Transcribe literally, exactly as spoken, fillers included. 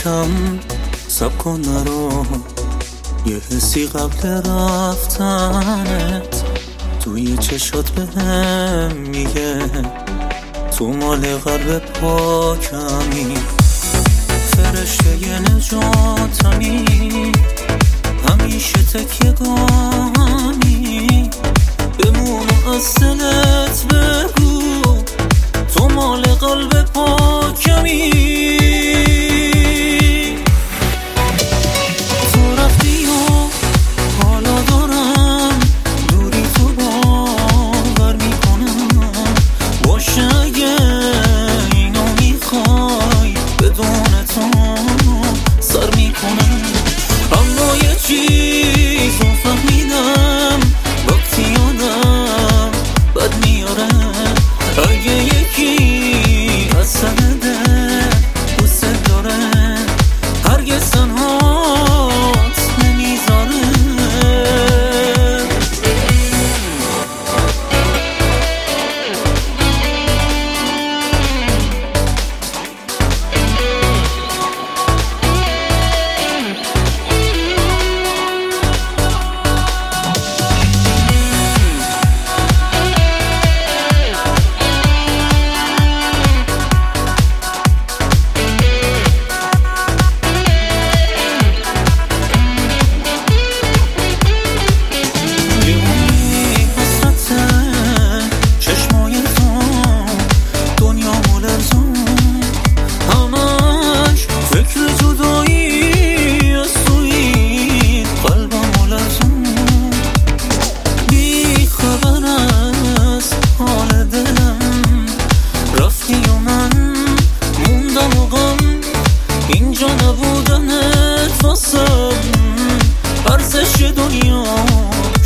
یکم سب کن نرو، یه حسی قبل رفتنت توی چشات بهم میگه تو مال قلب پاکمی، فرشته ی نجاتمی، همیشه تکیه گاهمی، بمون و از دلت بگو تو مال قلب پاکمی. تو رفتی و حالا دارم دوری تو باور میکنم، باشه اگه اینو میخوای بدون تو سر میکنم، اما یه چیز رو فهمیدم وقتی یادم بد میاره، اگه یکی از سنده دوست داره هرگز تنهات نمیذاره. اینجا نبودنت واسم ارزش دنیا